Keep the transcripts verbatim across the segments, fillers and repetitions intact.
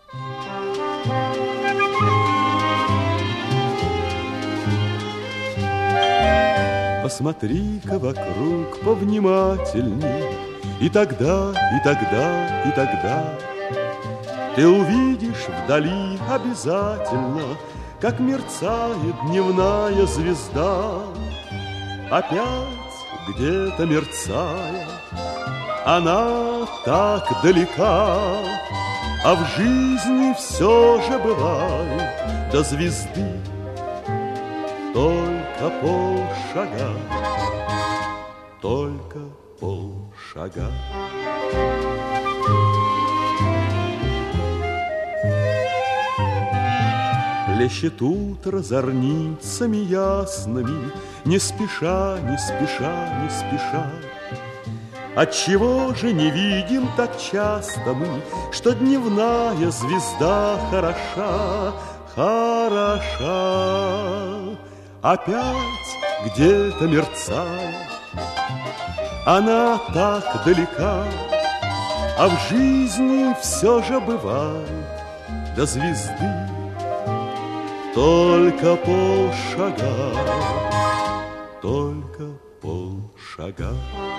Посмотри-ка вокруг повнимательней, и тогда, и тогда, и тогда ты увидишь вдали обязательно, как мерцает дневная звезда. Опять где-то мерцая, она так далека, а в жизни все же бывает до звезды только полшага, только полшага. Плещет утро зорницами ясными, не спеша, не спеша, не спеша. Отчего же не видим так часто мы, что дневная звезда хороша, хороша? Опять где-то мерцает, она так далека, а в жизни все же бывает до звезды только полшага, только полшага.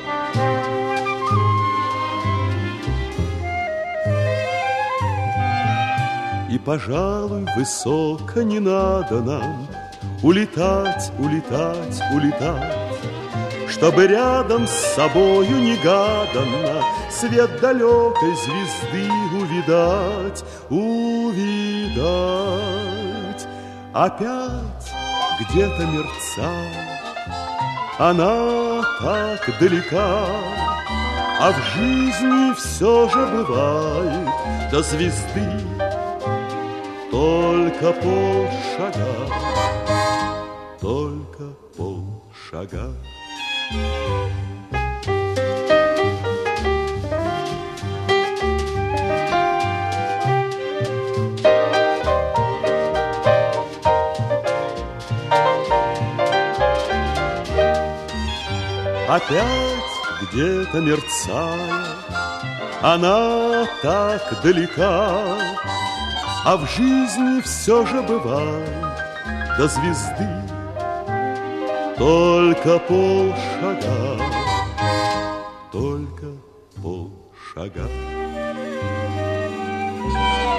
И, пожалуй, высоко не надо нам улетать, улетать, улетать, чтобы рядом с собою негаданно свет далекой звезды увидать, увидать. Опять где-то мерцает, она так далека, а в жизни все же бывает до звезды только полшага, только полшага. Опять где-то мерцая, она так далека, а в жизни все же бывает до звезды только полшага, только полшага.